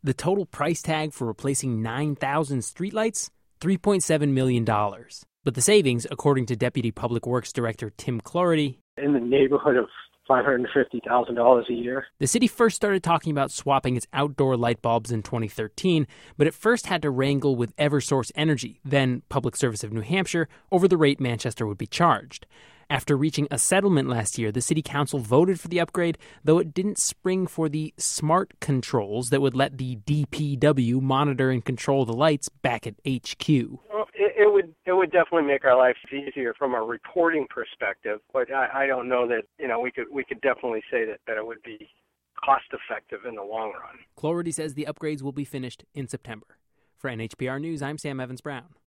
The total price tag for replacing 9,000 streetlights? $3.7 million. But the savings, according to Deputy Public Works Director Tim Cloherty, in the neighborhood of $550,000 a year. The city first started talking about swapping its outdoor light bulbs in 2013, but it first had to wrangle with Eversource Energy, then Public Service of New Hampshire, over the rate Manchester would be charged. After reaching a settlement last year, the city council voted for the upgrade, though it didn't spring for the smart controls that would let the DPW monitor and control the lights back at HQ. Well, it would definitely make our lives easier from a reporting perspective, but I don't know that we could definitely say that it would be cost effective in the long run. Cloherty says the upgrades will be finished in September. For NHPR News, I'm Sam Evans-Brown.